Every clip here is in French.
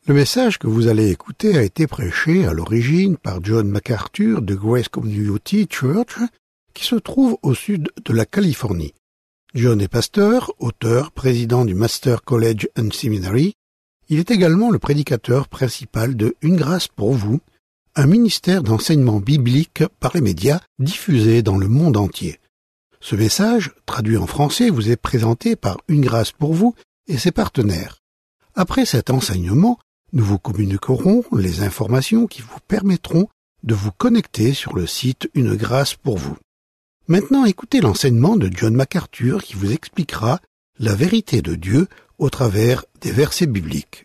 Le message que vous allez écouter a été prêché à l'origine par John MacArthur de Grace Community Church, qui se trouve au sud de la Californie. John est pasteur, auteur, président du Master College and Seminary. Il est également le prédicateur principal de Une grâce pour vous, un ministère d'enseignement biblique par les médias diffusé dans le monde entier. Ce message, traduit en français, vous est présenté par Une grâce pour vous et ses partenaires. Après cet enseignement, nous vous communiquerons les informations qui vous permettront de vous connecter sur le site Une grâce pour vous. Maintenant, écoutez l'enseignement de John MacArthur qui vous expliquera la vérité de Dieu au travers des versets bibliques.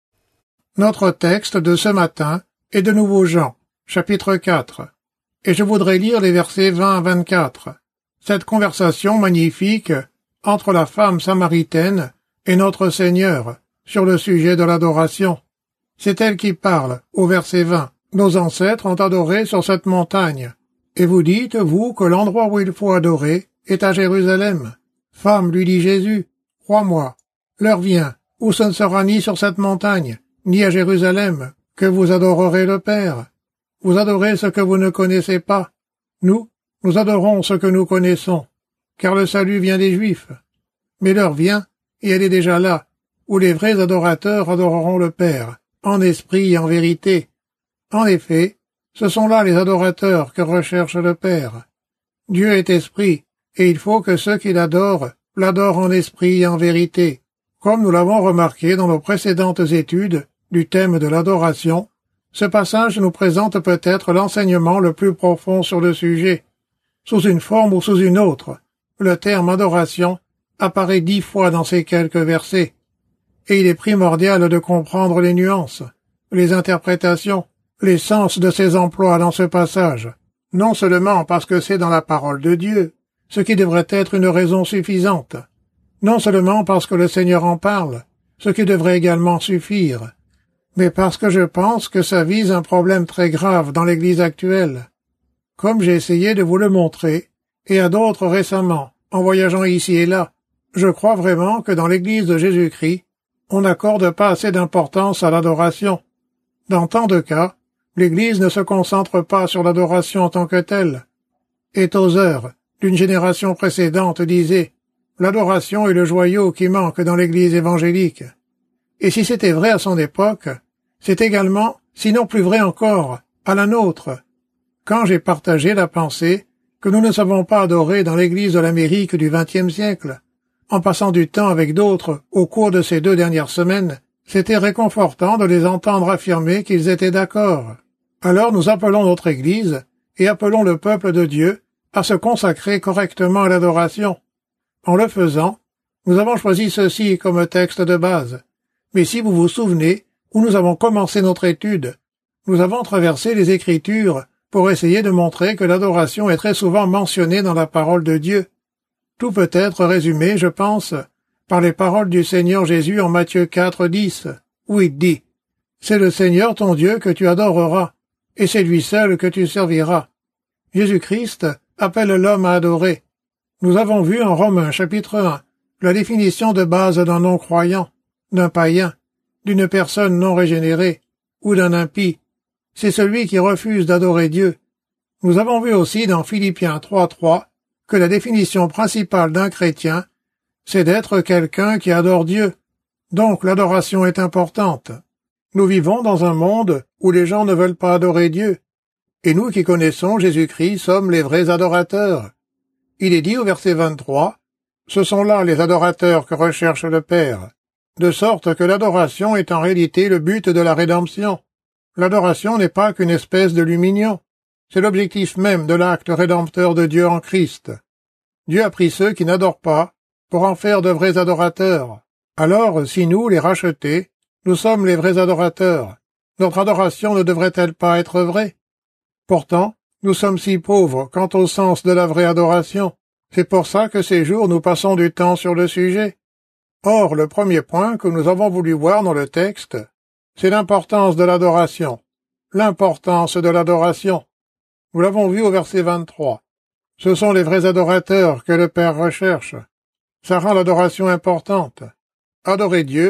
Notre texte de ce matin est de nouveau Jean, chapitre 4, et je voudrais lire les versets 20 à 24. Cette conversation magnifique entre la femme samaritaine et notre Seigneur sur le sujet de l'adoration. C'est elle qui parle, au verset 20. « Nos ancêtres ont adoré sur cette montagne, et vous dites, vous, que l'endroit où il faut adorer est à Jérusalem. Femme, lui dit Jésus, crois-moi, l'heure vient où ce ne sera ni sur cette montagne, ni à Jérusalem, que vous adorerez le Père. Vous adorez ce que vous ne connaissez pas. Nous adorons ce que nous connaissons, car le salut vient des Juifs. Mais l'heure vient, et elle est déjà là, où les vrais adorateurs adoreront le Père, en esprit et en vérité. En effet, ce sont là les adorateurs que recherche le Père. Dieu est esprit, et il faut que ceux qui l'adorent en esprit et en vérité. Comme nous l'avons remarqué dans nos précédentes études du thème de l'adoration, ce passage nous présente peut-être l'enseignement le plus profond sur le sujet. Sous une forme ou sous une autre, le terme adoration apparaît 10 fois dans ces quelques versets. Et il est primordial de comprendre les nuances, les interprétations, les sens de ces emplois dans ce passage, non seulement parce que c'est dans la parole de Dieu, ce qui devrait être une raison suffisante, non seulement parce que le Seigneur en parle, ce qui devrait également suffire, mais parce que je pense que ça vise un problème très grave dans l'Église actuelle. Comme j'ai essayé de vous le montrer, et à d'autres récemment, en voyageant ici et là, je crois vraiment que dans l'Église de Jésus-Christ, on n'accorde pas assez d'importance à l'adoration. Dans tant de cas, l'Église ne se concentre pas sur l'adoration en tant que telle. Et Tozer, d'une génération précédente, disait « L'adoration est le joyau qui manque dans l'Église évangélique ». Et si c'était vrai à son époque, c'est également, sinon plus vrai encore, à la nôtre. Quand j'ai partagé la pensée que nous ne savons pas adorer dans l'Église de l'Amérique du XXe siècle, en passant du temps avec d'autres au cours de ces 2 dernières semaines, c'était réconfortant de les entendre affirmer qu'ils étaient d'accord. Alors nous appelons notre Église et appelons le peuple de Dieu à se consacrer correctement à l'adoration. En le faisant, nous avons choisi ceci comme texte de base. Mais si vous vous souvenez, où nous avons commencé notre étude, nous avons traversé les Écritures pour essayer de montrer que l'adoration est très souvent mentionnée dans la parole de Dieu. Tout peut être résumé, je pense, par les paroles du Seigneur Jésus en Matthieu 4:10, où il dit « C'est le Seigneur ton Dieu que tu adoreras, et c'est lui seul que tu serviras. » Jésus-Christ appelle l'homme à adorer. Nous avons vu en Romains chapitre 1 la définition de base d'un non-croyant, d'un païen, d'une personne non régénérée, ou d'un impie. C'est celui qui refuse d'adorer Dieu. Nous avons vu aussi dans Philippiens 3:3 que la définition principale d'un chrétien, c'est d'être quelqu'un qui adore Dieu. Donc l'adoration est importante. Nous vivons dans un monde où les gens ne veulent pas adorer Dieu. Et nous qui connaissons Jésus-Christ sommes les vrais adorateurs. Il est dit au verset 23, « Ce sont là les adorateurs que recherche le Père », de sorte que l'adoration est en réalité le but de la rédemption. L'adoration n'est pas qu'une espèce de lumignon. C'est l'objectif même de l'acte rédempteur de Dieu en Christ. Dieu a pris ceux qui n'adorent pas pour en faire de vrais adorateurs. Alors, si nous, les rachetés, nous sommes les vrais adorateurs, notre adoration ne devrait-elle pas être vraie? Pourtant, nous sommes si pauvres quant au sens de la vraie adoration. C'est pour ça que ces jours nous passons du temps sur le sujet. Or, le premier point que nous avons voulu voir dans le texte, c'est l'importance de l'adoration. L'importance de l'adoration. Nous l'avons vu au verset 23. Ce sont les vrais adorateurs que le Père recherche. Ça rend l'adoration importante. Adorer Dieu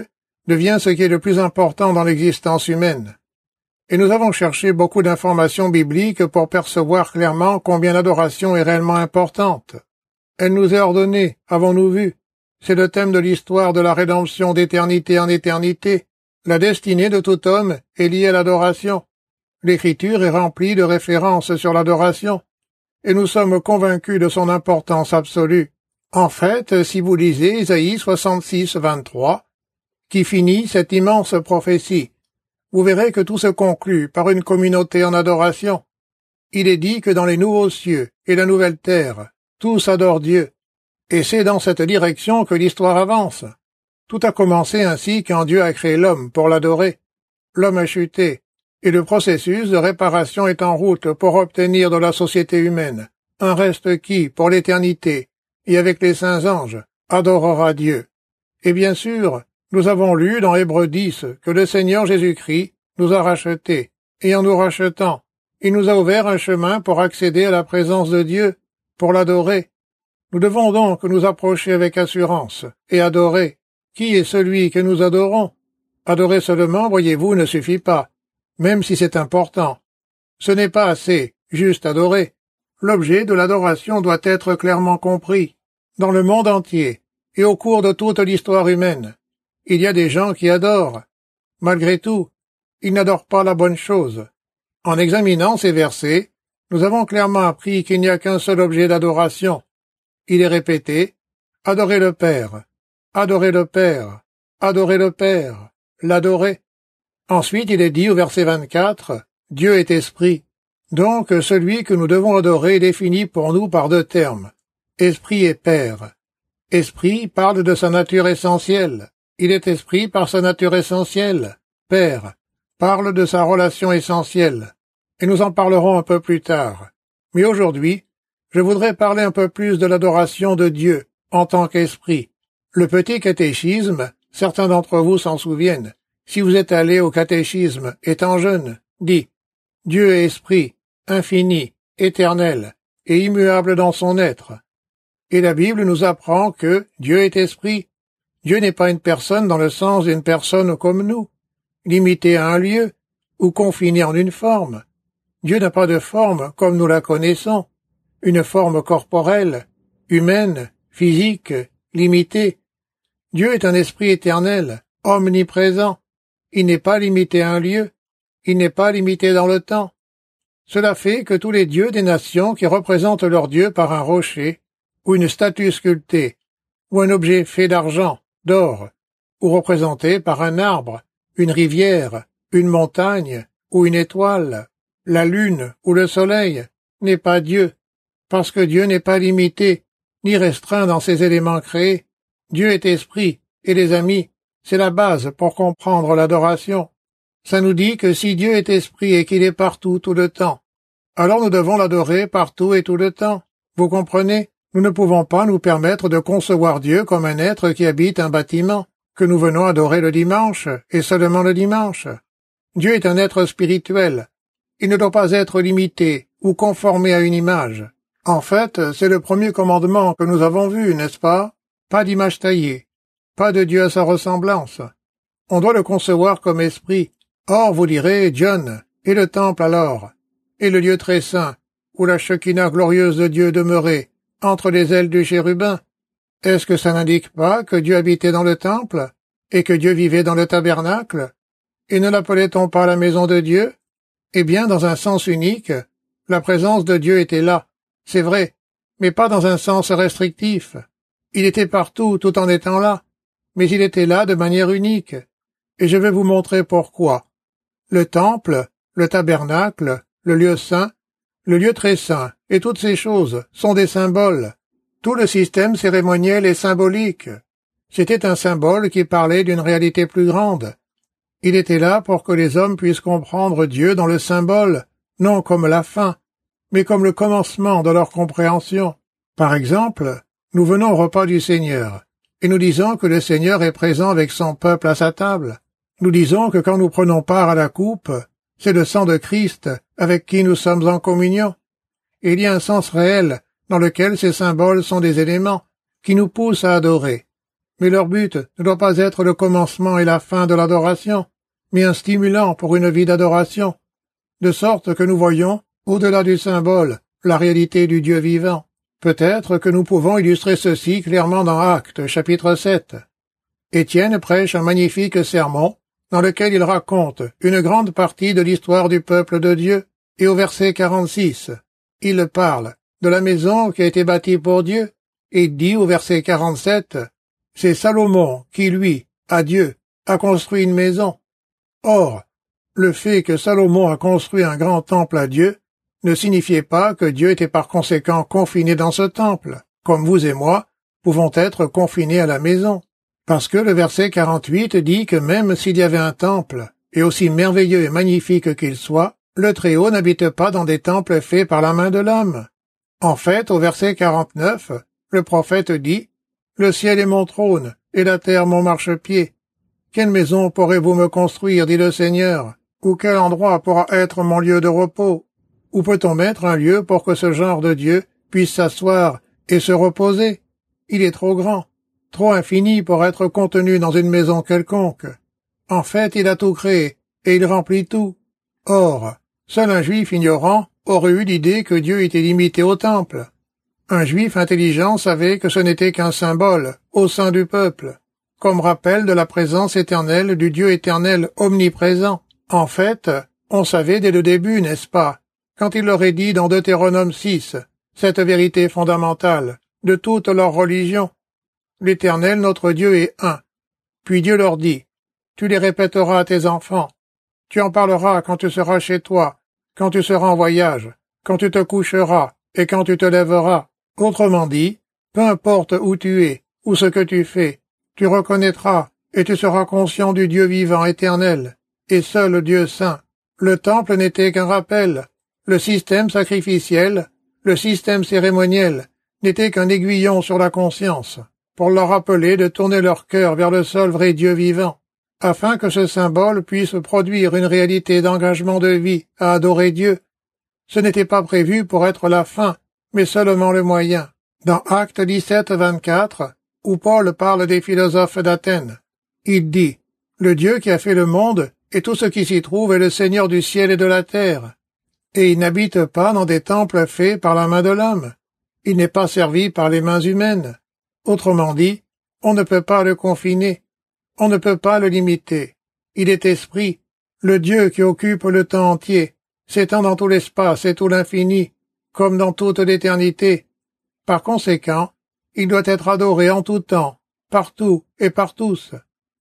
devient ce qui est le plus important dans l'existence humaine. Et nous avons cherché beaucoup d'informations bibliques pour percevoir clairement combien l'adoration est réellement importante. Elle nous est ordonnée, avons-nous vu. C'est le thème de l'histoire de la rédemption d'éternité en éternité. La destinée de tout homme est liée à l'adoration. L'Écriture est remplie de références sur l'adoration, et nous sommes convaincus de son importance absolue. En fait, si vous lisez Isaïe 66, 23, qui finit cette immense prophétie, vous verrez que tout se conclut par une communauté en adoration. Il est dit que dans les nouveaux cieux et la nouvelle terre, tous adorent Dieu. Et c'est dans cette direction que l'histoire avance. Tout a commencé ainsi quand Dieu a créé l'homme pour l'adorer. L'homme a chuté, et le processus de réparation est en route pour obtenir de la société humaine un reste qui, pour l'éternité, et avec les saints anges, adorera Dieu. Et bien sûr, nous avons lu dans Hébreux 10 que le Seigneur Jésus-Christ nous a rachetés, et en nous rachetant, il nous a ouvert un chemin pour accéder à la présence de Dieu, pour l'adorer. Nous devons donc nous approcher avec assurance et adorer. Qui est celui que nous adorons? Adorer seulement, voyez-vous, ne suffit pas, même si c'est important. Ce n'est pas assez, juste adorer. L'objet de l'adoration doit être clairement compris. Dans le monde entier, et au cours de toute l'histoire humaine, il y a des gens qui adorent. Malgré tout, ils n'adorent pas la bonne chose. En examinant ces versets, nous avons clairement appris qu'il n'y a qu'un seul objet d'adoration. Il est répété, adorer le Père, adorer le Père, adorer le Père, l'adorer. Ensuite, il est dit au verset 24, Dieu est esprit. Donc, celui que nous devons adorer est défini pour nous par deux termes, esprit et Père. Esprit parle de sa nature essentielle. Il est esprit par sa nature essentielle. Père parle de sa relation essentielle. Et nous en parlerons un peu plus tard. Mais aujourd'hui, je voudrais parler un peu plus de l'adoration de Dieu en tant qu'esprit. Le petit catéchisme, certains d'entre vous s'en souviennent, si vous êtes allé au catéchisme étant jeune, dit « Dieu est esprit, infini, éternel et immuable dans son être ». Et la Bible nous apprend que Dieu est esprit. Dieu n'est pas une personne dans le sens d'une personne comme nous, limitée à un lieu ou confinée en une forme. Dieu n'a pas de forme comme nous la connaissons, une forme corporelle, humaine, physique, limitée. Dieu est un esprit éternel, omniprésent. Il n'est pas limité à un lieu, il n'est pas limité dans le temps. Cela fait que tous les dieux des nations qui représentent leur Dieu par un rocher, ou une statue sculptée, ou un objet fait d'argent, d'or, ou représenté par un arbre, une rivière, une montagne, ou une étoile, la lune ou le soleil, n'est pas Dieu, parce que Dieu n'est pas limité, ni restreint dans ses éléments créés. Dieu est esprit, et les amis, c'est la base pour comprendre l'adoration. Ça nous dit que si Dieu est esprit et qu'il est partout tout le temps, alors nous devons l'adorer partout et tout le temps. Vous comprenez? Nous ne pouvons pas nous permettre de concevoir Dieu comme un être qui habite un bâtiment, que nous venons adorer le dimanche, et seulement le dimanche. Dieu est un être spirituel. Il ne doit pas être limité ou conformé à une image. En fait, c'est le premier commandement que nous avons vu, n'est-ce pas? Pas d'image taillée, pas de Dieu à sa ressemblance. On doit le concevoir comme esprit. Or, vous direz, John, et le temple alors? Et le lieu très saint, où la Shekinah glorieuse de Dieu demeurait, entre les ailes du chérubin? Est-ce que ça n'indique pas que Dieu habitait dans le temple, et que Dieu vivait dans le tabernacle? Et ne l'appelait-on pas la maison de Dieu? Eh bien, dans un sens unique, la présence de Dieu était là, c'est vrai, mais pas dans un sens restrictif. Il était partout tout en étant là, mais il était là de manière unique. Et je vais vous montrer pourquoi. Le temple, le tabernacle, le lieu saint, le lieu très saint, et toutes ces choses sont des symboles. Tout le système cérémoniel est symbolique. C'était un symbole qui parlait d'une réalité plus grande. Il était là pour que les hommes puissent comprendre Dieu dans le symbole, non comme la fin, mais comme le commencement de leur compréhension. Par exemple, nous venons au repas du Seigneur, et nous disons que le Seigneur est présent avec son peuple à sa table. Nous disons que quand nous prenons part à la coupe, c'est le sang de Christ avec qui nous sommes en communion. Et il y a un sens réel dans lequel ces symboles sont des éléments qui nous poussent à adorer. Mais leur but ne doit pas être le commencement et la fin de l'adoration, mais un stimulant pour une vie d'adoration, de sorte que nous voyons, au-delà du symbole, la réalité du Dieu vivant. Peut-être que nous pouvons illustrer ceci clairement dans Actes, chapitre 7. Étienne prêche un magnifique sermon, dans lequel il raconte une grande partie de l'histoire du peuple de Dieu, et au verset 46, il parle de la maison qui a été bâtie pour Dieu, et dit au verset 47, « C'est Salomon qui, lui, à Dieu, a construit une maison. » Or, le fait que Salomon a construit un grand temple à Dieu ne signifiait pas que Dieu était par conséquent confiné dans ce temple, comme vous et moi pouvons être confinés à la maison. Parce que le verset 48 dit que même s'il y avait un temple, et aussi merveilleux et magnifique qu'il soit, le Très-Haut n'habite pas dans des temples faits par la main de l'homme. En fait, au verset 49, le prophète dit « Le ciel est mon trône, et la terre mon marchepied. Quelle maison pourrez-vous me construire, dit le Seigneur, ou quel endroit pourra être mon lieu de repos? Où peut-on mettre un lieu pour que ce genre de Dieu puisse s'asseoir et se reposer? Il est trop grand, trop infini pour être contenu dans une maison quelconque. En fait, il a tout créé, et il remplit tout. Or, seul un juif ignorant aurait eu l'idée que Dieu était limité au temple. Un juif intelligent savait que ce n'était qu'un symbole au sein du peuple, comme rappel de la présence éternelle du Dieu éternel omniprésent. En fait, on savait dès le début, n'est-ce pas, quand il leur est dit dans Deutéronome 6, cette vérité fondamentale de toute leur religion. L'Éternel, notre Dieu, est un. Puis Dieu leur dit, tu les répéteras à tes enfants. Tu en parleras quand tu seras chez toi, quand tu seras en voyage, quand tu te coucheras et quand tu te lèveras. Autrement dit, peu importe où tu es, ou ce que tu fais, tu reconnaîtras et tu seras conscient du Dieu vivant éternel, et seul Dieu saint. Le temple n'était qu'un rappel. Le système sacrificiel, le système cérémoniel, n'était qu'un aiguillon sur la conscience, pour leur rappeler de tourner leur cœur vers le seul vrai Dieu vivant, afin que ce symbole puisse produire une réalité d'engagement de vie à adorer Dieu. Ce n'était pas prévu pour être la fin, mais seulement le moyen. Dans Actes 17, 24, où Paul parle des philosophes d'Athènes, il dit « Le Dieu qui a fait le monde et tout ce qui s'y trouve est le Seigneur du ciel et de la terre. Et il n'habite pas dans des temples faits par la main de l'homme. Il n'est pas servi par les mains humaines. Autrement dit, on ne peut pas le confiner. On ne peut pas le limiter. Il est esprit, le Dieu qui occupe le temps entier, s'étend dans tout l'espace et tout l'infini, comme dans toute l'éternité. Par conséquent, il doit être adoré en tout temps, partout et par tous.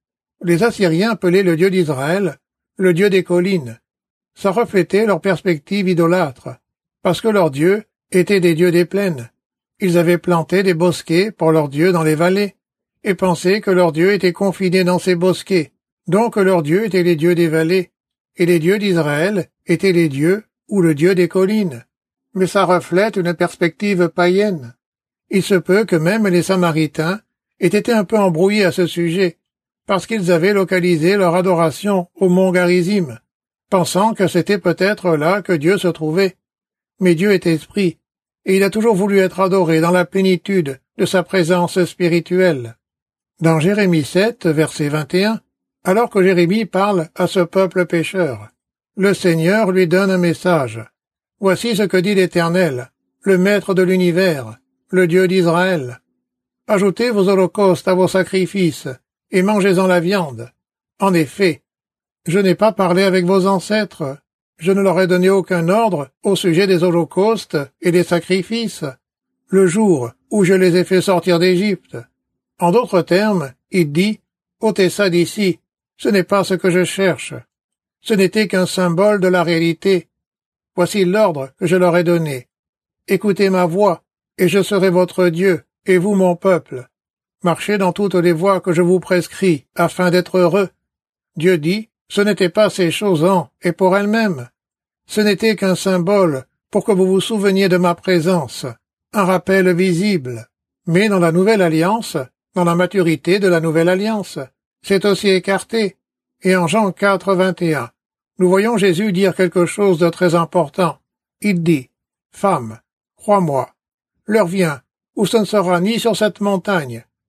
Les Assyriens appelaient le Dieu d'Israël le Dieu des collines. Ça reflétait leur perspective idolâtre, parce que leurs dieux étaient des dieux des plaines. Ils avaient planté des bosquets pour leurs dieux dans les vallées, et pensaient que leurs dieux étaient confinés dans ces bosquets, donc leurs dieux étaient les dieux des vallées, et les dieux d'Israël étaient les dieux ou le Dieu des collines. Mais ça reflète une perspective païenne. Il se peut que même les Samaritains aient été un peu embrouillés à ce sujet, parce qu'ils avaient localisé leur adoration au mont Garizim, pensant que c'était peut-être là que Dieu se trouvait. Mais Dieu est esprit, et il a toujours voulu être adoré dans la plénitude de sa présence spirituelle. Dans Jérémie 7, verset 21, alors que Jérémie parle à ce peuple pécheur, le Seigneur lui donne un message. « Voici ce que dit l'Éternel, le Maître de l'univers, le Dieu d'Israël. Ajoutez vos holocaustes à vos sacrifices, et mangez-en la viande. En effet, je n'ai pas parlé avec vos ancêtres, je ne leur ai donné aucun ordre au sujet des holocaustes et des sacrifices, le jour où je les ai fait sortir d'Égypte. En d'autres termes, il dit, ôtez ça d'ici, ce n'est pas ce que je cherche. Ce n'était qu'un symbole de la réalité. Voici l'ordre que je leur ai donné. Écoutez ma voix, et je serai votre Dieu, et vous mon peuple. Marchez dans toutes les voies que je vous prescris, afin d'être heureux. Dieu dit, ce n'était pas ces choses en et pour elles-mêmes. Ce n'était qu'un symbole pour que vous vous souveniez de ma présence, un rappel visible. Mais dans la nouvelle alliance, dans la maturité de la nouvelle alliance, c'est aussi écarté. Et en Jean 4, 21, nous voyons Jésus dire quelque chose de très important. Il dit, « Femme, crois-moi, l'heure vient où ce ne sera ni sur cette montagne,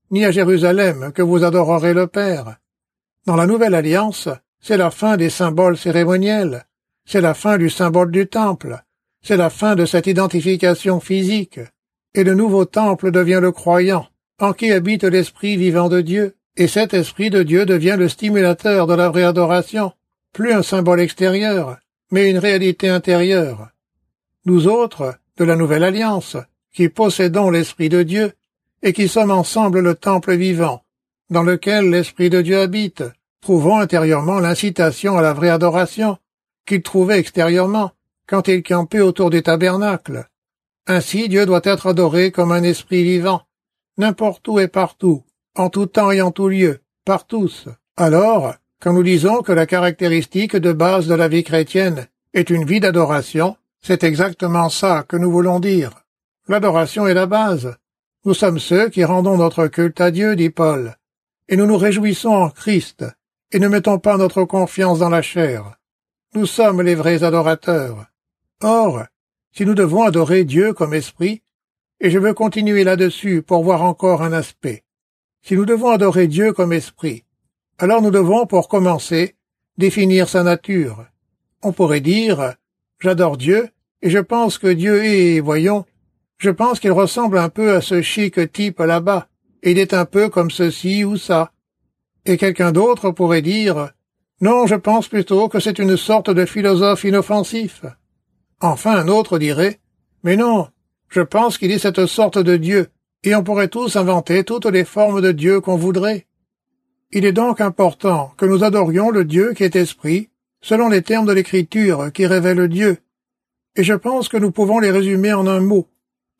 ni à Jérusalem que vous adorerez le Père. Dans la Nouvelle Alliance, c'est la fin des symboles cérémoniels, c'est la fin du symbole du temple, c'est la fin de cette identification physique, et le nouveau temple devient le croyant, en qui habite l'Esprit vivant de Dieu, et cet Esprit de Dieu devient le stimulateur de la vraie adoration, plus un symbole extérieur, mais une réalité intérieure. Nous autres, de la Nouvelle Alliance, qui possédons l'Esprit de Dieu, et qui sommes ensemble le temple vivant, dans lequel l'Esprit de Dieu habite, trouvons intérieurement l'incitation à la vraie adoration, qu'il trouvait extérieurement, quand il campait autour du tabernacle. Ainsi Dieu doit être adoré comme un esprit vivant, n'importe où et partout, en tout temps et en tout lieu, par tous. Alors, quand nous disons que la caractéristique de base de la vie chrétienne est une vie d'adoration, c'est exactement ça que nous voulons dire. L'adoration est la base. Nous sommes ceux qui rendons notre culte à Dieu, dit Paul, et nous nous réjouissons en Christ, et ne mettons pas notre confiance dans la chair. Nous sommes les vrais adorateurs. Or, si nous devons adorer Dieu comme esprit, et je veux continuer là-dessus pour voir encore un aspect, si nous devons adorer Dieu comme esprit, alors nous devons, pour commencer, définir sa nature. On pourrait dire, j'adore Dieu, et je pense que Dieu est, voyons, je pense qu'il ressemble un peu à ce chic type là-bas, et il est un peu comme ceci ou ça. Et quelqu'un d'autre pourrait dire, non, je pense plutôt que c'est une sorte de philosophe inoffensif. Enfin un autre dirait, mais non, je pense qu'il est cette sorte de Dieu, et on pourrait tous inventer toutes les formes de Dieu qu'on voudrait. Il est donc important que nous adorions le Dieu qui est esprit, selon les termes de l'Écriture qui révèle Dieu. Et je pense que nous pouvons les résumer en un mot.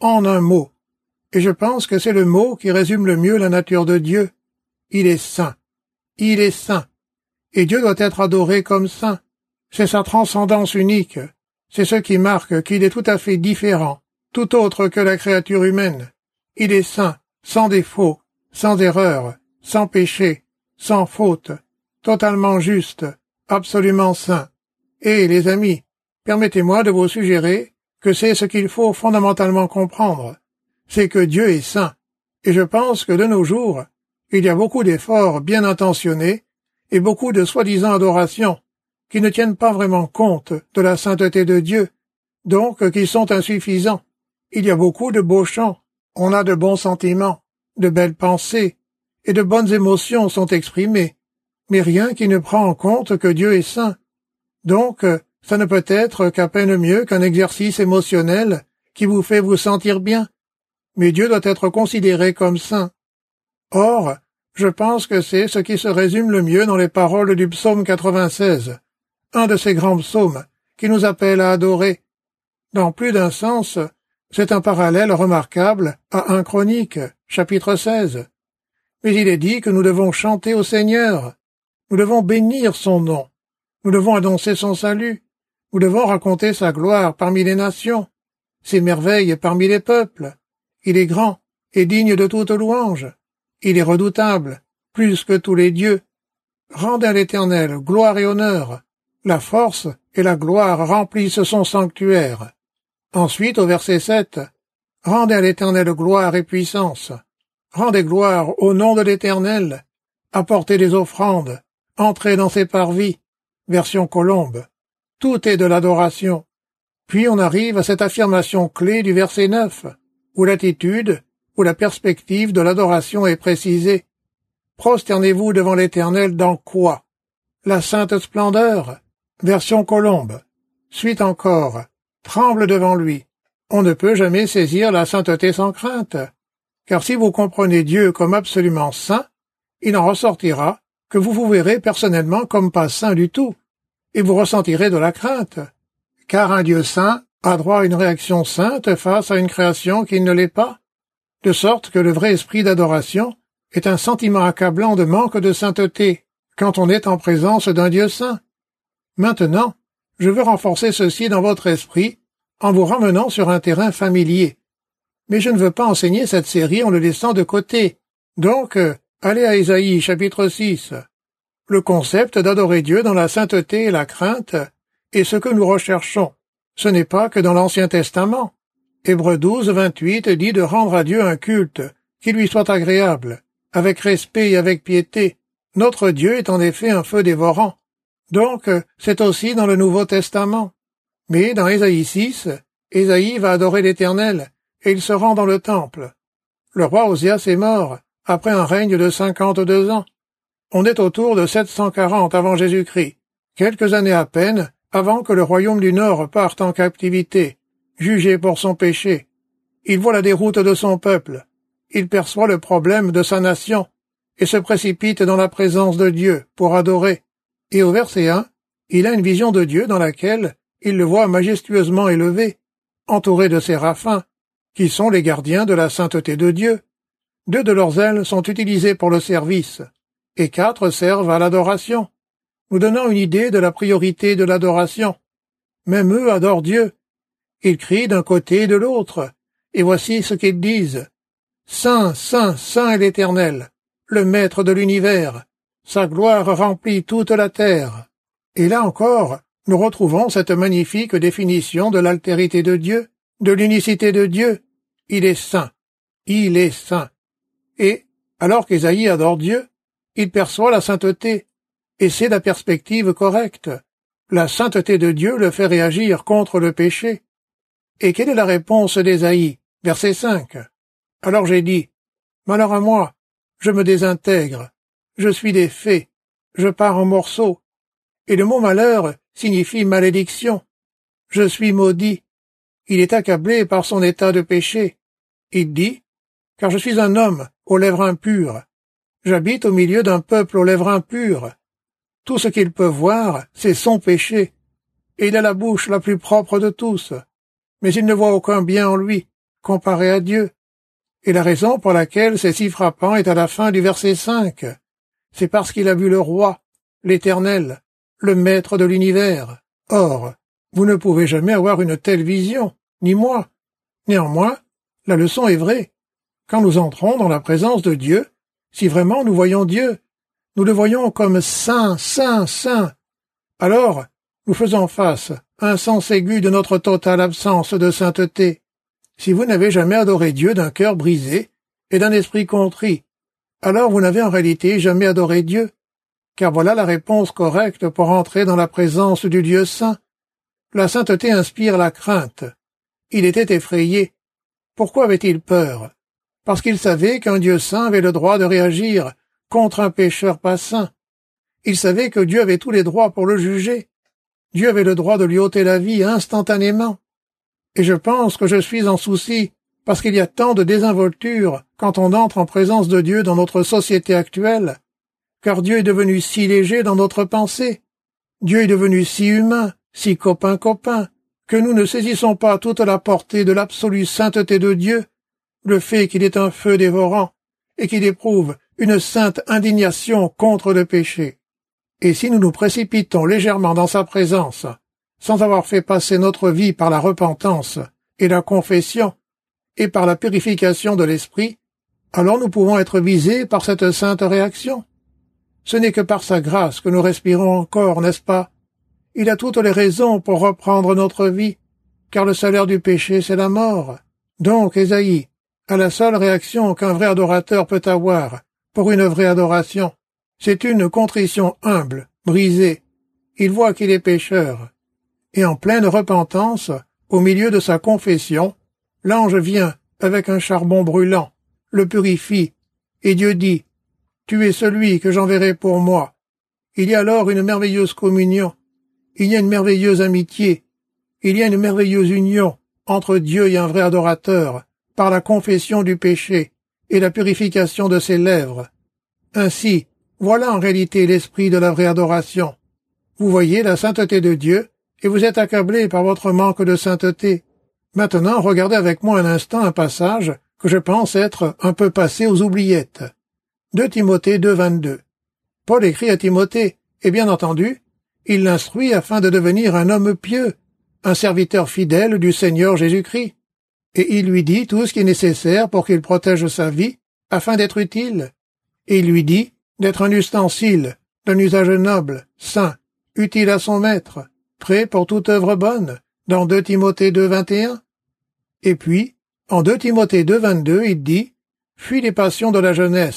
Et je pense que c'est le mot qui résume le mieux la nature de Dieu. Il est saint. Il est saint. Et Dieu doit être adoré comme saint. C'est sa transcendance unique. C'est ce qui marque qu'il est tout à fait différent, tout autre que la créature humaine. Il est saint, sans défaut, sans erreur, sans péché, sans faute, totalement juste, absolument saint. Et, les amis, permettez-moi de vous suggérer que c'est ce qu'il faut fondamentalement comprendre. C'est que Dieu est saint. Et je pense que de nos jours, il y a beaucoup d'efforts bien intentionnés et beaucoup de soi-disant adorations qui ne tiennent pas vraiment compte de la sainteté de Dieu, donc qui sont insuffisants. Il y a beaucoup de beaux chants, on a de bons sentiments, de belles pensées, et de bonnes émotions sont exprimées, mais rien qui ne prend en compte que Dieu est saint. Donc, ça ne peut être qu'à peine mieux qu'un exercice émotionnel qui vous fait vous sentir bien. Mais Dieu doit être considéré comme saint. Or, je pense que c'est ce qui se résume le mieux dans les paroles du psaume 96, un de ces grands psaumes qui nous appelle à adorer. Dans plus d'un sens, c'est un parallèle remarquable à 1 Chroniques, chapitre 16. Mais il est dit que nous devons chanter au Seigneur, nous devons bénir son nom, nous devons annoncer son salut, nous devons raconter sa gloire parmi les nations, ses merveilles parmi les peuples. Il est grand et digne de toute louange. Il est redoutable, plus que tous les dieux. Rendez à l'Éternel gloire et honneur. La force et la gloire remplissent son sanctuaire. Ensuite, au verset 7, rendez à l'Éternel gloire et puissance. Rendez gloire au nom de l'Éternel. Apportez des offrandes. Entrez dans ses parvis. Version Colombe. Tout est de l'adoration. Puis on arrive à cette affirmation clé du verset 9, où l'attitude, où la perspective de l'adoration est précisée. Prosternez-vous devant l'Éternel dans quoi? La sainte splendeur. Version Colombe. Suite encore. Tremble devant lui. On ne peut jamais saisir la sainteté sans crainte. Car si vous comprenez Dieu comme absolument saint, il en ressortira que vous vous verrez personnellement comme pas saint du tout, et vous ressentirez de la crainte. Car un Dieu saint a droit à une réaction sainte face à une création qui ne l'est pas, de sorte que le vrai esprit d'adoration est un sentiment accablant de manque de sainteté quand on est en présence d'un Dieu saint. Maintenant, je veux renforcer ceci dans votre esprit en vous ramenant sur un terrain familier. Mais je ne veux pas enseigner cette série en le laissant de côté. Donc, allez à Ésaïe chapitre 6. Le concept d'adorer Dieu dans la sainteté et la crainte est ce que nous recherchons. Ce n'est pas que dans l'Ancien Testament. Hébreux 12, 28 dit de rendre à Dieu un culte qui lui soit agréable, avec respect et avec piété. Notre Dieu est en effet un feu dévorant. Donc, c'est aussi dans le Nouveau Testament. Mais dans Ésaïe 6, Ésaïe va adorer l'Éternel, et il se rend dans le temple. Le roi Osias est mort, après un règne de 52 ans. On est autour de 740 avant Jésus-Christ, quelques années à peine avant que le royaume du Nord parte en captivité, jugé pour son péché. Il voit la déroute de son peuple. Il perçoit le problème de sa nation, et se précipite dans la présence de Dieu pour adorer. Et au verset 1, il a une vision de Dieu dans laquelle il le voit majestueusement élevé, entouré de séraphins, qui sont les gardiens de la sainteté de Dieu. 2 de leurs ailes sont utilisées pour le service, et 4 servent à l'adoration, nous donnant une idée de la priorité de l'adoration. Même eux adorent Dieu. Ils crient d'un côté et de l'autre, et voici ce qu'ils disent. Saint, Saint, Saint est l'Éternel, le Maître de l'univers. Sa gloire remplit toute la terre. Et là encore, nous retrouvons cette magnifique définition de l'altérité de Dieu, de l'unicité de Dieu. Il est saint. Il est saint. Et, alors qu'Ésaïe adore Dieu, il perçoit la sainteté, et c'est la perspective correcte. La sainteté de Dieu le fait réagir contre le péché. Et quelle est la réponse d'Ésaïe? Verset 5. Alors j'ai dit, malheur à moi, je me désintègre, je suis défait, je pars en morceaux. Et le mot malheur signifie malédiction. Je suis maudit. Il est accablé par son état de péché. Il dit, car je suis un homme aux lèvres impures. J'habite au milieu d'un peuple aux lèvres impures. Tout ce qu'il peut voir, c'est son péché. Et il a la bouche la plus propre de tous. Mais il ne voit aucun bien en lui, comparé à Dieu. Et la raison pour laquelle c'est si frappant est à la fin du verset 5. C'est parce qu'il a vu le roi, l'Éternel, le Maître de l'univers. Or, vous ne pouvez jamais avoir une telle vision, ni moi. Néanmoins, la leçon est vraie. Quand nous entrons dans la présence de Dieu, si vraiment nous voyons Dieu, nous le voyons comme saint, saint, saint. Alors, nous faisons face à un sens aigu de notre totale absence de sainteté. Si vous n'avez jamais adoré Dieu d'un cœur brisé et d'un esprit contrit, alors vous n'avez en réalité jamais adoré Dieu, car voilà la réponse correcte pour entrer dans la présence du Dieu saint. La sainteté inspire la crainte. Il était effrayé. Pourquoi avait-il peur? Parce qu'il savait qu'un Dieu saint avait le droit de réagir contre un pécheur pas saint. Il savait que Dieu avait tous les droits pour le juger. Dieu avait le droit de lui ôter la vie instantanément. Et je pense que je suis en souci parce qu'il y a tant de désinvolture quand on entre en présence de Dieu dans notre société actuelle, car Dieu est devenu si léger dans notre pensée. Dieu est devenu si humain, si copain-copain, que nous ne saisissons pas toute la portée de l'absolue sainteté de Dieu, le fait qu'il est un feu dévorant, et qu'il éprouve une sainte indignation contre le péché. Et si nous nous précipitons légèrement dans sa présence, sans avoir fait passer notre vie par la repentance et la confession, et par la purification de l'esprit, alors nous pouvons être visés par cette sainte réaction. Ce n'est que par sa grâce que nous respirons encore, n'est-ce pas? Il a toutes les raisons pour reprendre notre vie, car le salaire du péché, c'est la mort. Donc, Ésaïe a la seule réaction qu'un vrai adorateur peut avoir pour une vraie adoration. C'est une contrition humble, brisée. Il voit qu'il est pécheur. Et en pleine repentance, au milieu de sa confession, l'ange vient avec un charbon brûlant, le purifie, et Dieu dit, « Tu es celui que j'enverrai pour moi. » Il y a alors une merveilleuse communion, il y a une merveilleuse amitié, il y a une merveilleuse union entre Dieu et un vrai adorateur, par la confession du péché et la purification de ses lèvres. Ainsi, voilà en réalité l'esprit de la vraie adoration. Vous voyez la sainteté de Dieu, et vous êtes accablé par votre manque de sainteté. Maintenant, regardez avec moi un instant un passage que je pense être un peu passé aux oubliettes. 2 Timothée 2,22. Paul écrit à Timothée, et bien entendu, il l'instruit afin de devenir un homme pieux, un serviteur fidèle du Seigneur Jésus-Christ. Et il lui dit tout ce qui est nécessaire pour qu'il protège sa vie, afin d'être utile. Et il lui dit d'être un ustensile, d'un usage noble, saint, utile à son maître, prêt pour toute œuvre bonne, dans 2 Timothée 2,21. Et puis, en 2 Timothée 2,22, il dit « Fuis les passions de la jeunesse,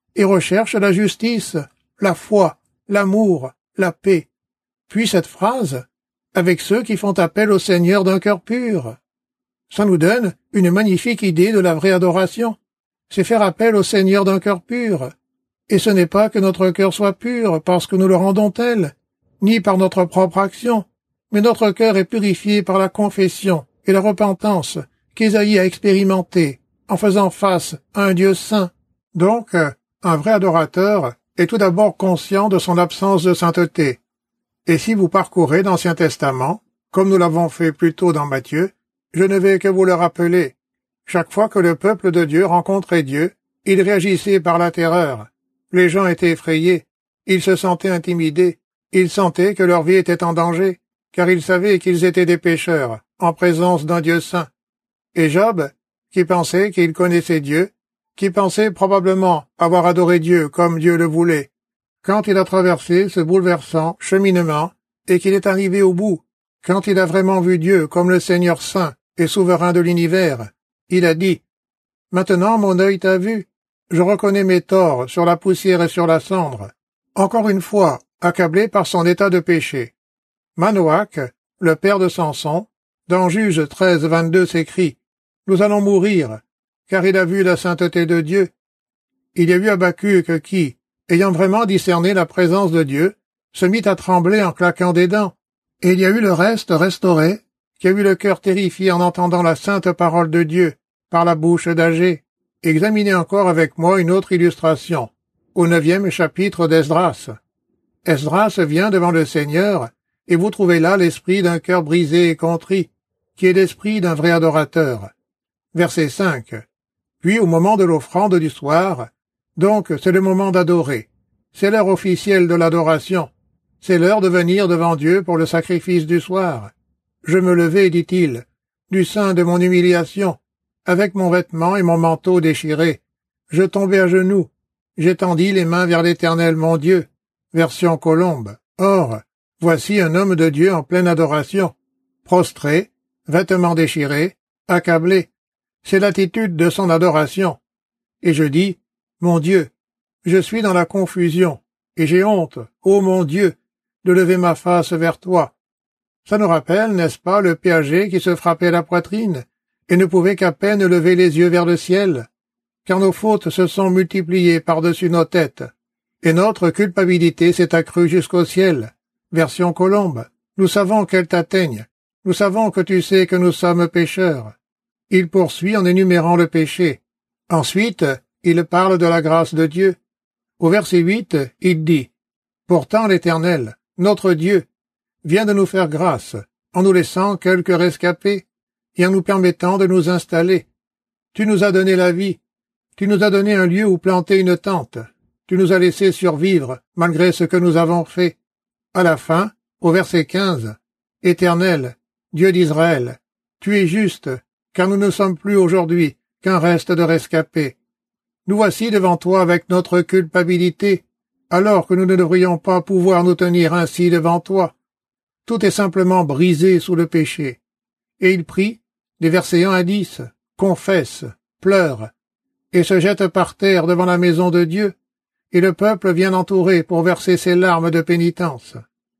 et recherchent la justice, la foi, l'amour, la paix. Puis cette phrase, avec ceux qui font appel au Seigneur d'un cœur pur. Ça nous donne une magnifique idée de la vraie adoration. C'est faire appel au Seigneur d'un cœur pur. Et ce n'est pas que notre cœur soit pur parce que nous le rendons tel, ni par notre propre action, mais notre cœur est purifié par la confession et la repentance qu'Ésaïe a expérimenté en faisant face à un Dieu saint. Donc, un vrai adorateur est tout d'abord conscient de son absence de sainteté. Et si vous parcourez l'Ancien Testament, comme nous l'avons fait plus tôt dans Matthieu, je ne vais que vous le rappeler. Chaque fois que le peuple de Dieu rencontrait Dieu, il réagissait par la terreur. Les gens étaient effrayés, ils se sentaient intimidés, ils sentaient que leur vie était en danger, car ils savaient qu'ils étaient des pécheurs, en présence d'un Dieu saint. Et Job, qui pensait qu'il connaissait Dieu, qui pensait probablement avoir adoré Dieu comme Dieu le voulait, quand il a traversé ce bouleversant cheminement et qu'il est arrivé au bout, quand il a vraiment vu Dieu comme le Seigneur saint et souverain de l'univers, il a dit « Maintenant mon œil t'a vu, je reconnais mes torts sur la poussière et sur la cendre. » Encore une fois, accablé par son état de péché. Manoach, le père de Samson, dans Juge 13-22 s'écrit « Nous allons mourir, car il a vu la sainteté de Dieu. » Il y a eu Habacuc qui, ayant vraiment discerné la présence de Dieu, se mit à trembler en claquant des dents. Et il y a eu le reste restauré, qui a eu le cœur terrifié en entendant la sainte parole de Dieu, par la bouche d'Agé. Examinez encore avec moi une autre illustration, au 9e chapitre d'Esdras. Esdras vient devant le Seigneur, et vous trouvez là l'esprit d'un cœur brisé et contrit, qui est l'esprit d'un vrai adorateur. Verset 5. Puis au moment de l'offrande du soir, donc c'est le moment d'adorer. C'est l'heure officielle de l'adoration. C'est l'heure de venir devant Dieu pour le sacrifice du soir. Je me levai, dit-il, du sein de mon humiliation, avec mon vêtement et mon manteau déchirés. Je tombai à genoux. J'étendis les mains vers l'Éternel mon Dieu. Version Colombe. Or, voici un homme de Dieu en pleine adoration, prostré, vêtements déchirés, accablé. C'est l'attitude de son adoration. Et je dis, mon Dieu, je suis dans la confusion, et j'ai honte, ô mon Dieu, de lever ma face vers toi. Ça nous rappelle, n'est-ce pas, le péager qui se frappait la poitrine, et ne pouvait qu'à peine lever les yeux vers le ciel, car nos fautes se sont multipliées par-dessus nos têtes, et notre culpabilité s'est accrue jusqu'au ciel. Version Colombe. Nous savons qu'elle t'atteigne. Nous savons que tu sais que nous sommes pécheurs. Il poursuit en énumérant le péché. Ensuite, il parle de la grâce de Dieu. Au verset 8, il dit « Pourtant l'Éternel, notre Dieu, vient de nous faire grâce, en nous laissant quelques rescapés, et en nous permettant de nous installer. Tu nous as donné la vie, tu nous as donné un lieu où planter une tente, tu nous as laissé survivre, malgré ce que nous avons fait. » À la fin, au verset 15, « Éternel, Dieu d'Israël, tu es juste, car nous ne sommes plus aujourd'hui qu'un reste de rescapés. Nous voici devant toi avec notre culpabilité, alors que nous ne devrions pas pouvoir nous tenir ainsi devant toi. Tout est simplement brisé sous le péché. » Et il prie, des versets 1 à 10, confesse, pleure, et se jette par terre devant la maison de Dieu, et le peuple vient l'entourer pour verser ses larmes de pénitence.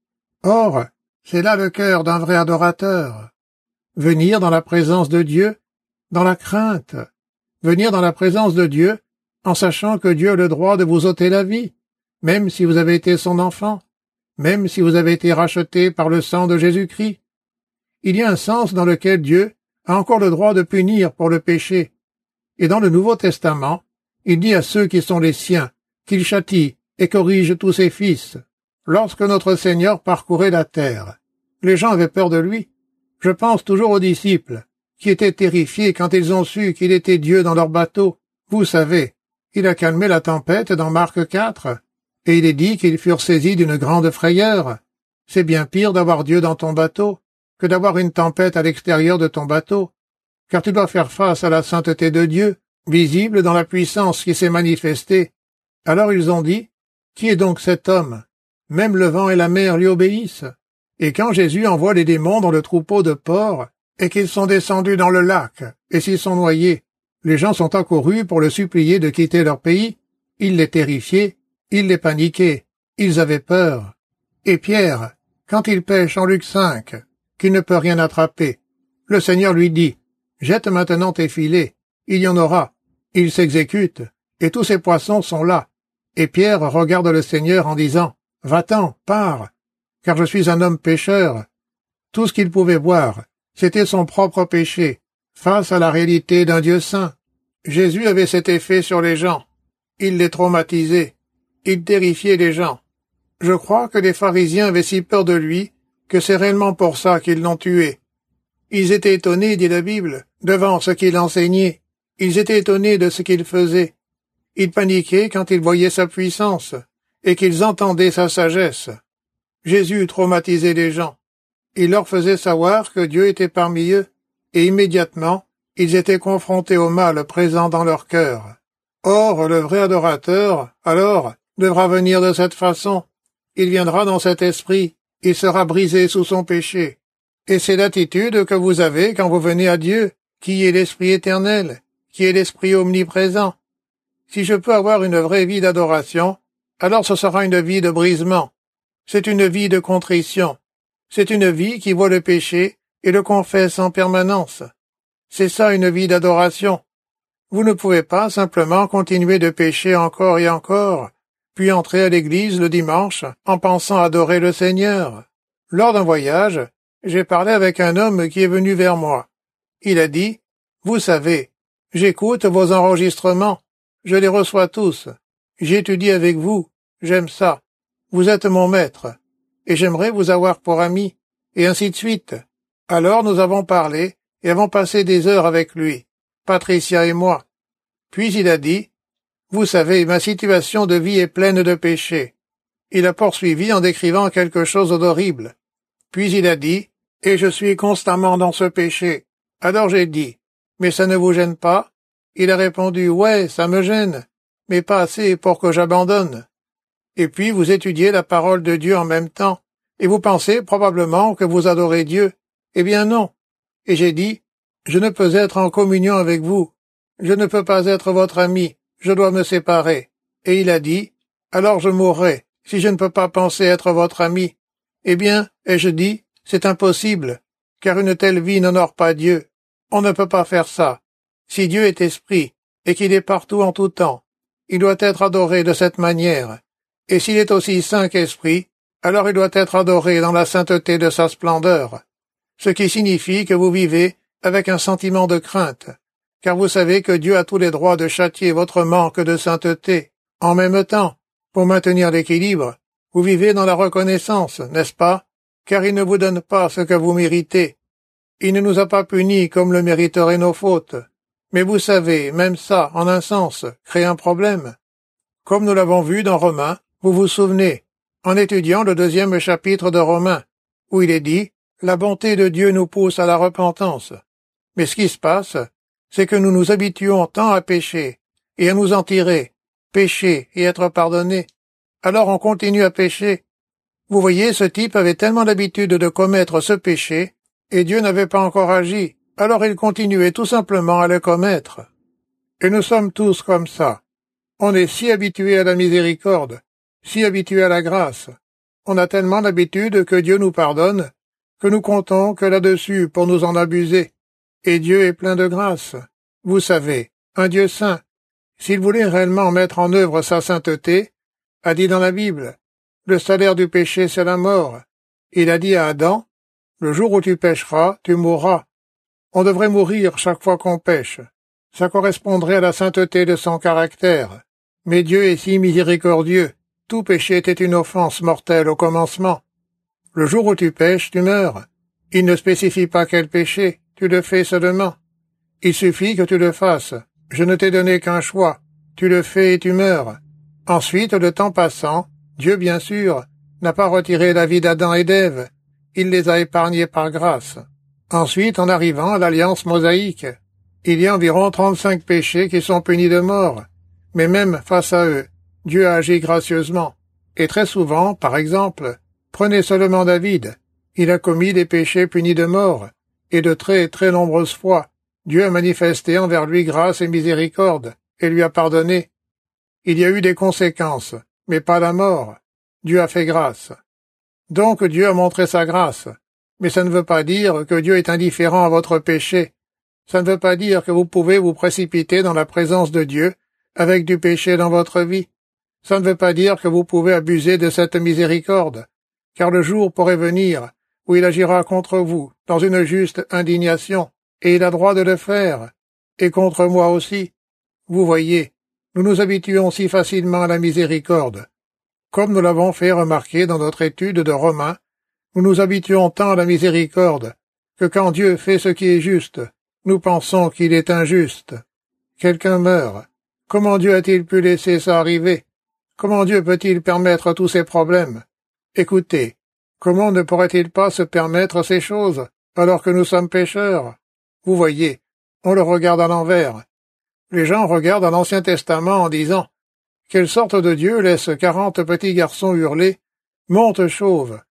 Or, c'est là le cœur d'un vrai adorateur. Venir dans la présence de Dieu, dans la crainte. Venir dans la présence de Dieu, en sachant que Dieu a le droit de vous ôter la vie, même si vous avez été son enfant, même si vous avez été racheté par le sang de Jésus-Christ. Il y a un sens dans lequel Dieu a encore le droit de punir pour le péché. Et dans le Nouveau Testament, il dit à ceux qui sont les siens qu'il châtie et corrige tous ses fils. Lorsque notre Seigneur parcourait la terre, les gens avaient peur de lui. Je pense toujours aux disciples, qui étaient terrifiés quand ils ont su qu'il était Dieu dans leur bateau. Vous savez, il a calmé la tempête dans Marc 4, et il est dit qu'ils furent saisis d'une grande frayeur. C'est bien pire d'avoir Dieu dans ton bateau que d'avoir une tempête à l'extérieur de ton bateau, car tu dois faire face à la sainteté de Dieu, visible dans la puissance qui s'est manifestée. Alors ils ont dit, « Qui est donc cet homme? Même le vent et la mer lui obéissent. » Et quand Jésus envoie les démons dans le troupeau de porcs, et qu'ils sont descendus dans le lac, et s'y sont noyés, les gens sont accourus pour le supplier de quitter leur pays, Il les terrifiait, il les paniquait, ils avaient peur. Et Pierre, quand il pêche en Luc 5, qu'il ne peut rien attraper, le Seigneur lui dit, « Jette maintenant tes filets, il y en aura. » Il s'exécute, et tous ces poissons sont là. Et Pierre regarde le Seigneur en disant, « Va-t'en, pars, car je suis un homme pécheur. » Tout ce qu'il pouvait voir, c'était son propre péché, face à la réalité d'un Dieu saint. Jésus avait cet effet sur les gens. Il les traumatisait. Il terrifiait les gens. Je crois que les pharisiens avaient si peur de lui que c'est réellement pour ça qu'ils l'ont tué. Ils étaient étonnés, dit la Bible, devant ce qu'il enseignait. Ils étaient étonnés de ce qu'il faisait. Ils paniquaient quand ils voyaient sa puissance et qu'ils entendaient sa sagesse. Jésus traumatisait les gens. Il leur faisait savoir que Dieu était parmi eux, et immédiatement, ils étaient confrontés au mal présent dans leur cœur. Or, le vrai adorateur, alors, devra venir de cette façon. Il viendra dans cet esprit, il sera brisé sous son péché. Et c'est l'attitude que vous avez quand vous venez à Dieu, qui est l'Esprit éternel, qui est l'Esprit omniprésent. Si je peux avoir une vraie vie d'adoration, alors ce sera une vie de brisement. C'est une vie de contrition. C'est une vie qui voit le péché et le confesse en permanence. C'est ça une vie d'adoration. Vous ne pouvez pas simplement continuer de pécher encore et encore, puis entrer à l'église le dimanche en pensant adorer le Seigneur. Lors d'un voyage, j'ai parlé avec un homme qui est venu vers moi. Il a dit, « Vous savez, j'écoute vos enregistrements, je les reçois tous, j'étudie avec vous, j'aime ça, vous êtes mon maître, et j'aimerais vous avoir pour ami, et ainsi de suite. » Alors nous avons parlé et avons passé des heures avec lui, Patricia et moi. Puis il a dit, « Vous savez, ma situation de vie est pleine de péchés. » Il a poursuivi en décrivant quelque chose d'horrible. Puis il a dit, « Et je suis constamment dans ce péché. » Alors j'ai dit, « Mais ça ne vous gêne pas ?» Il a répondu, « Ouais, ça me gêne, mais pas assez pour que j'abandonne. » Et puis vous étudiez la parole de Dieu en même temps, et vous pensez probablement que vous adorez Dieu. Eh bien non. Et j'ai dit, « Je ne peux être en communion avec vous. Je ne peux pas être votre ami. Je dois me séparer. » Et il a dit, « Alors je mourrai, si je ne peux pas penser être votre ami. » Eh bien, ai-je dit, c'est impossible, car une telle vie n'honore pas Dieu. On ne peut pas faire ça. Si Dieu est esprit, et qu'il est partout en tout temps, il doit être adoré de cette manière. Et s'il est aussi saint qu'esprit, alors il doit être adoré dans la sainteté de sa splendeur. Ce qui signifie que vous vivez avec un sentiment de crainte, car vous savez que Dieu a tous les droits de châtier votre manque de sainteté. En même temps, pour maintenir l'équilibre, vous vivez dans la reconnaissance, n'est-ce pas? Car il ne vous donne pas ce que vous méritez. Il ne nous a pas punis comme le mériteraient nos fautes. Mais vous savez, même ça, en un sens, crée un problème. Comme nous l'avons vu dans Romains, vous vous souvenez, en étudiant le 2e chapitre de Romains, où il est dit « La bonté de Dieu nous pousse à la repentance ». Mais ce qui se passe, c'est que nous nous habituons tant à pécher, et à nous en tirer, pécher et être pardonnés. Alors on continue à pécher. Vous voyez, ce type avait tellement l'habitude de commettre ce péché, et Dieu n'avait pas encore agi, alors il continuait tout simplement à le commettre. Et nous sommes tous comme ça. On est si habitués à la miséricorde, si habitués à la grâce. On a tellement l'habitude que Dieu nous pardonne, que nous comptons que là-dessus pour nous en abuser. Et Dieu est plein de grâce. Vous savez, un Dieu saint, s'il voulait réellement mettre en œuvre sa sainteté, a dit dans la Bible, « Le salaire du péché, c'est la mort. » Il a dit à Adam, « Le jour où tu pécheras, tu mourras. » On devrait mourir chaque fois qu'on pêche. Ça correspondrait à la sainteté de son caractère. Mais Dieu est si miséricordieux. Tout péché était une offense mortelle au commencement. Le jour où tu pêches, tu meurs. Il ne spécifie pas quel péché, tu le fais seulement. Il suffit que tu le fasses. Je ne t'ai donné qu'un choix. Tu le fais et tu meurs. Ensuite, le temps passant, Dieu, bien sûr, n'a pas retiré la vie d'Adam et d'Ève. Il les a épargnés par grâce. Ensuite, en arrivant à l'alliance mosaïque, il y a environ 35 péchés qui sont punis de mort. Mais même face à eux, Dieu a agi gracieusement. Et très souvent, par exemple, prenez seulement David. Il a commis des péchés punis de mort. Et de très, très nombreuses fois, Dieu a manifesté envers lui grâce et miséricorde, et lui a pardonné. Il y a eu des conséquences, mais pas la mort. Dieu a fait grâce. Donc Dieu a montré sa grâce. Mais ça ne veut pas dire que Dieu est indifférent à votre péché. Ça ne veut pas dire que vous pouvez vous précipiter dans la présence de Dieu avec du péché dans votre vie. Ça ne veut pas dire que vous pouvez abuser de cette miséricorde, car le jour pourrait venir où il agira contre vous dans une juste indignation, et il a droit de le faire, et contre moi aussi. Vous voyez, nous nous habituons si facilement à la miséricorde. Comme nous l'avons fait remarquer dans notre étude de Romains, nous nous habituons tant à la miséricorde que quand Dieu fait ce qui est juste, nous pensons qu'il est injuste. Quelqu'un meurt. Comment Dieu a-t-il pu laisser ça arriver? Comment Dieu peut-il permettre tous ces problèmes? Écoutez, comment ne pourrait-il pas se permettre ces choses alors que nous sommes pécheurs? Vous voyez, on le regarde à l'envers. Les gens regardent à l'Ancien Testament en disant « Quelle sorte de Dieu laisse 40 petits garçons hurler « Monte chauve,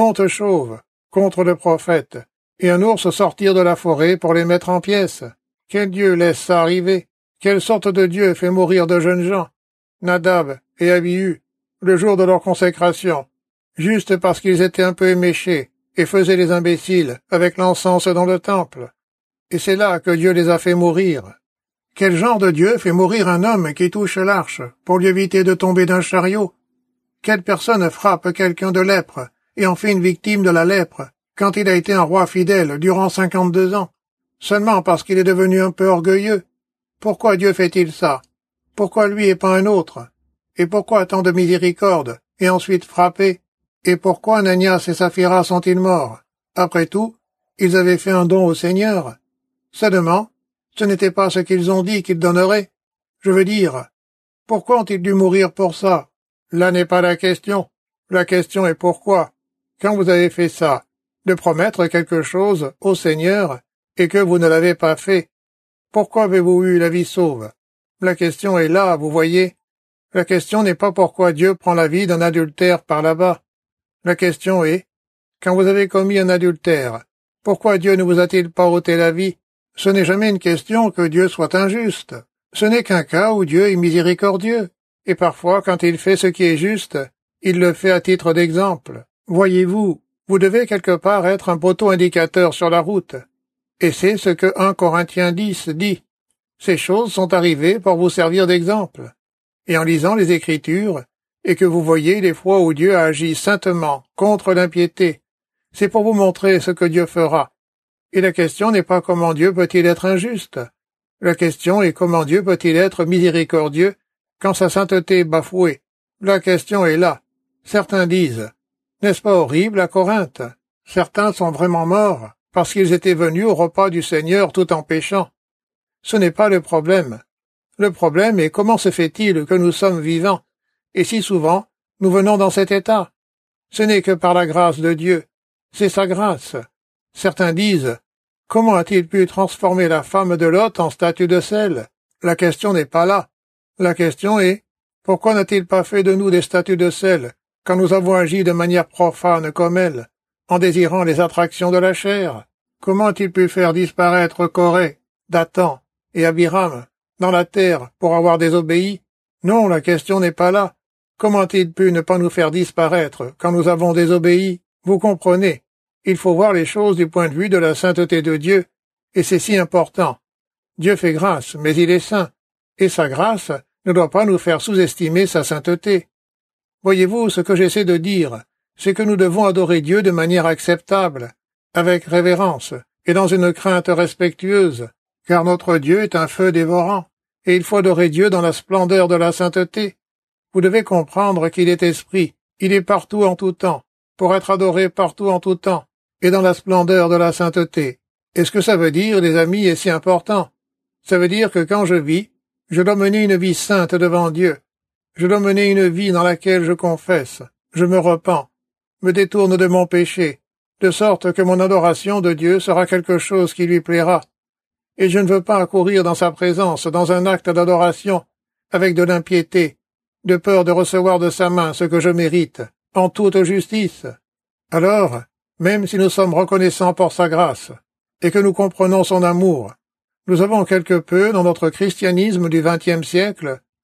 contre le prophète, et un ours sortir de la forêt pour les mettre en pièces? Quel Dieu laisse ça arriver? Quelle sorte de Dieu fait mourir de jeunes gens, Nadab et Abihu, le jour de leur consécration, juste parce qu'ils étaient un peu éméchés et faisaient les imbéciles avec l'encens dans le temple? Et c'est là que Dieu les a fait mourir. Quel genre de Dieu fait mourir un homme qui touche l'arche pour lui éviter de tomber d'un chariot? Quelle personne frappe quelqu'un de lèpre et en fait une victime de la lèpre quand il a été un roi fidèle durant 52 ans, seulement parce qu'il est devenu un peu orgueilleux? Pourquoi Dieu fait-il ça? Pourquoi lui et pas un autre? Et pourquoi tant de miséricorde et ensuite frappé? Et pourquoi Ananias et Saphira sont-ils morts? Après tout, ils avaient fait un don au Seigneur. Seulement, ce n'était pas ce qu'ils ont dit qu'ils donneraient. Je veux dire, pourquoi ont-ils dû mourir pour ça? Là n'est pas la question. La question est pourquoi, quand vous avez fait ça, de promettre quelque chose au Seigneur et que vous ne l'avez pas fait. Pourquoi avez-vous eu la vie sauve? La question est là, vous voyez. La question n'est pas pourquoi Dieu prend la vie d'un adultère par là-bas. La question est, quand vous avez commis un adultère, pourquoi Dieu ne vous a-t-il pas ôté la vie? Ce n'est jamais une question que Dieu soit injuste. Ce n'est qu'un cas où Dieu est miséricordieux. Et parfois, quand il fait ce qui est juste, il le fait à titre d'exemple. Voyez-vous, vous devez quelque part être un poteau indicateur sur la route. Et c'est ce que 1 Corinthiens 10 dit. Ces choses sont arrivées pour vous servir d'exemple. Et en lisant les Écritures, et que vous voyez les fois où Dieu a agi saintement contre l'impiété, c'est pour vous montrer ce que Dieu fera. Et la question n'est pas comment Dieu peut-il être injuste. La question est comment Dieu peut-il être miséricordieux quand sa sainteté est bafouée. La question est là. Certains disent, n'est-ce pas horrible à Corinthe? Certains sont vraiment morts parce qu'ils étaient venus au repas du Seigneur tout en péchant. Ce n'est pas le problème. Le problème est comment se fait-il que nous sommes vivants, et si souvent nous venons dans cet état? Ce n'est que par la grâce de Dieu. C'est sa grâce. Certains disent, comment a-t-il pu transformer la femme de Lot en statue de sel? La question n'est pas là. La question est, pourquoi n'a-t-il pas fait de nous des statues de sel quand nous avons agi de manière profane comme elle, en désirant les attractions de la chair? Comment a-t-il pu faire disparaître Corée, Dathan et Abiram dans la terre pour avoir désobéi? Non, la question n'est pas là. Comment a-t-il pu ne pas nous faire disparaître quand nous avons désobéi? Vous comprenez, il faut voir les choses du point de vue de la sainteté de Dieu, et c'est si important. Dieu fait grâce, mais il est saint, et sa grâce ne doit pas nous faire sous-estimer sa sainteté. Voyez-vous, ce que j'essaie de dire, c'est que nous devons adorer Dieu de manière acceptable, avec révérence, et dans une crainte respectueuse, car notre Dieu est un feu dévorant, et il faut adorer Dieu dans la splendeur de la sainteté. Vous devez comprendre qu'il est esprit, il est partout en tout temps, pour être adoré partout en tout temps, et dans la splendeur de la sainteté. Et ce que ça veut dire, les amis, est si important. Ça veut dire que quand je vis, je dois mener une vie sainte devant Dieu. Je dois mener une vie dans laquelle je confesse, je me repens, me détourne de mon péché, de sorte que mon adoration de Dieu sera quelque chose qui lui plaira. Et je ne veux pas accourir dans sa présence dans un acte d'adoration, avec de l'impiété, de peur de recevoir de sa main ce que je mérite, en toute justice. Alors, même si nous sommes reconnaissants pour sa grâce, et que nous comprenons son amour, nous avons quelque peu, dans notre christianisme du XXe siècle,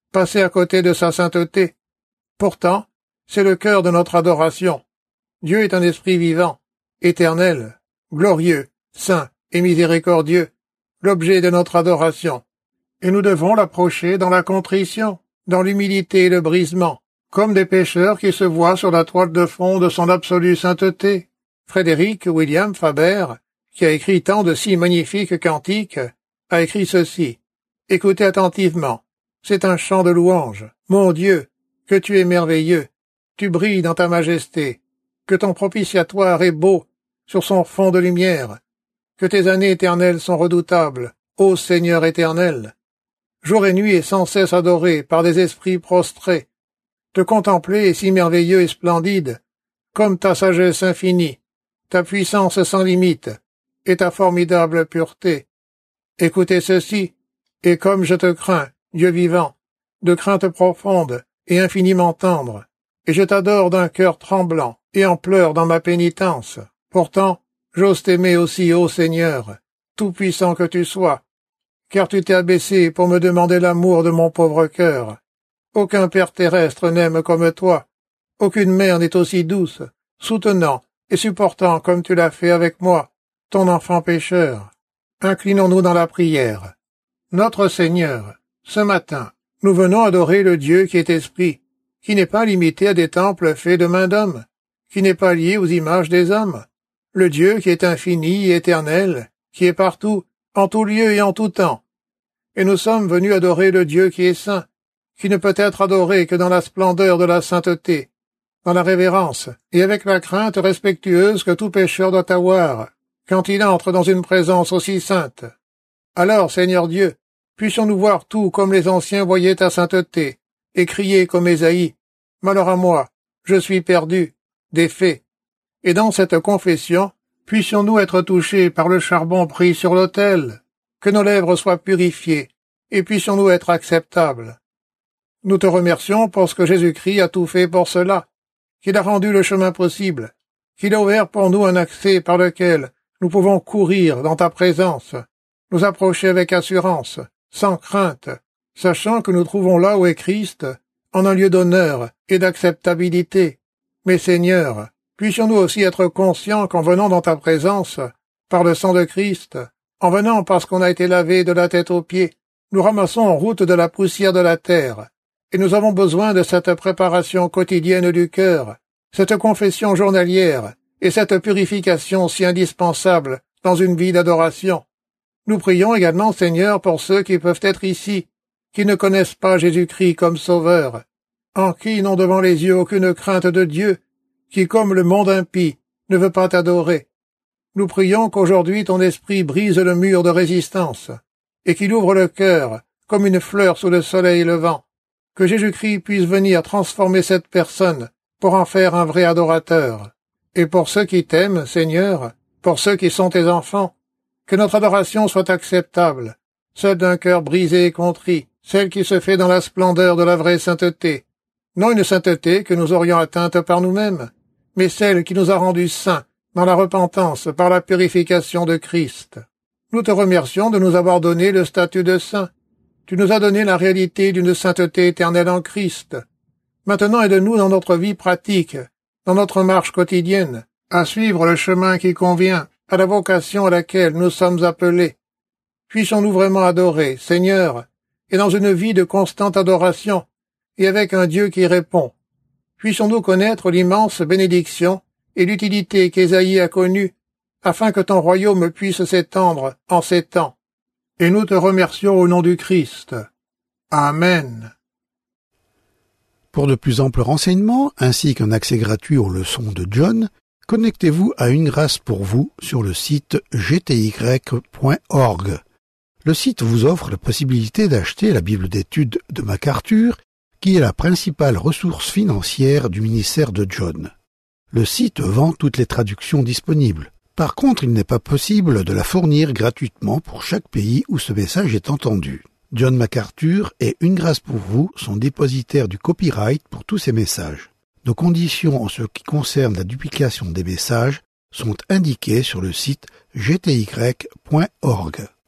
passer à côté de sa sainteté. Pourtant, c'est le cœur de notre adoration. Dieu est un esprit vivant, éternel, glorieux, saint et miséricordieux, l'objet de notre adoration. Et nous devons l'approcher dans la contrition, dans l'humilité et le brisement, comme des pécheurs qui se voient sur la toile de fond de son absolue sainteté. Frédéric William Faber, qui a écrit tant de si magnifiques cantiques, a écrit ceci. Écoutez attentivement. C'est un chant de louange. Mon Dieu, que tu es merveilleux. Tu brilles dans ta majesté. Que ton propitiatoire est beau sur son fond de lumière. Que tes années éternelles sont redoutables, ô Seigneur éternel. Jour et nuit est sans cesse adoré par des esprits prostrés. Te contempler est si merveilleux et splendide, comme ta sagesse infinie, ta puissance sans limite, et ta formidable pureté. Écoutez ceci, et comme je te crains, Dieu vivant, de crainte profonde et infiniment tendre, et je t'adore d'un cœur tremblant et en pleurs dans ma pénitence. Pourtant, j'ose t'aimer aussi, ô Seigneur, tout-puissant que tu sois, car tu t'es abaissé pour me demander l'amour de mon pauvre cœur. Aucun père terrestre n'aime comme toi, aucune mère n'est aussi douce, soutenant et supportant comme tu l'as fait avec moi, ton enfant pécheur. Inclinons-nous dans la prière. Notre Seigneur, ce matin, nous venons adorer le Dieu qui est esprit, qui n'est pas limité à des temples faits de main d'homme, qui n'est pas lié aux images des hommes, le Dieu qui est infini et éternel, qui est partout, en tout lieu et en tout temps. Et nous sommes venus adorer le Dieu qui est saint, qui ne peut être adoré que dans la splendeur de la sainteté, dans la révérence et avec la crainte respectueuse que tout pécheur doit avoir quand il entre dans une présence aussi sainte. Alors, Seigneur Dieu, puissions-nous voir tout comme les anciens voyaient ta sainteté, et crier comme Ésaïe, « Malheur à moi, je suis perdu, défait. » Et dans cette confession, puissions-nous être touchés par le charbon pris sur l'autel, que nos lèvres soient purifiées, et puissions-nous être acceptables. Nous te remercions pour ce que Jésus-Christ a tout fait pour cela, qu'il a rendu le chemin possible, qu'il a ouvert pour nous un accès par lequel nous pouvons courir dans ta présence, nous approcher avec assurance, sans crainte, sachant que nous trouvons là où est Christ, en un lieu d'honneur et d'acceptabilité. Mais Seigneur, puissions-nous aussi être conscients qu'en venant dans ta présence, par le sang de Christ, en venant parce qu'on a été lavé de la tête aux pieds, nous ramassons en route de la poussière de la terre, et nous avons besoin de cette préparation quotidienne du cœur, cette confession journalière et cette purification si indispensable dans une vie d'adoration. Nous prions également, Seigneur, pour ceux qui peuvent être ici, qui ne connaissent pas Jésus-Christ comme Sauveur, en qui n'ont devant les yeux aucune crainte de Dieu, qui, comme le monde impie, ne veut pas t'adorer. Nous prions qu'aujourd'hui ton esprit brise le mur de résistance, et qu'il ouvre le cœur comme une fleur sous le soleil levant, que Jésus-Christ puisse venir transformer cette personne pour en faire un vrai adorateur. Et pour ceux qui t'aiment, Seigneur, pour ceux qui sont tes enfants, que notre adoration soit acceptable, celle d'un cœur brisé et contrit, celle qui se fait dans la splendeur de la vraie sainteté, non une sainteté que nous aurions atteinte par nous-mêmes, mais celle qui nous a rendus saints dans la repentance par la purification de Christ. Nous te remercions de nous avoir donné le statut de saint. Tu nous as donné la réalité d'une sainteté éternelle en Christ. Maintenant aide-nous dans notre vie pratique, dans notre marche quotidienne, à suivre le chemin qui convient à la vocation à laquelle nous sommes appelés. Puissions-nous vraiment adorer, Seigneur, et dans une vie de constante adoration, et avec un Dieu qui répond. Puissions-nous connaître l'immense bénédiction et l'utilité qu'Ésaïe a connue, afin que ton royaume puisse s'étendre en ces temps. Et nous te remercions au nom du Christ. Amen. Pour de plus amples renseignements, ainsi qu'un accès gratuit aux leçons de John, connectez-vous à Une Grâce pour vous sur le site gty.org. Le site vous offre la possibilité d'acheter la Bible d'études de MacArthur, qui est la principale ressource financière du ministère de John. Le site vend toutes les traductions disponibles. Par contre, il n'est pas possible de la fournir gratuitement pour chaque pays où ce message est entendu. John MacArthur et Une Grâce pour vous sont dépositaires du copyright pour tous ces messages. Nos conditions en ce qui concerne la duplication des messages sont indiquées sur le site gty.org.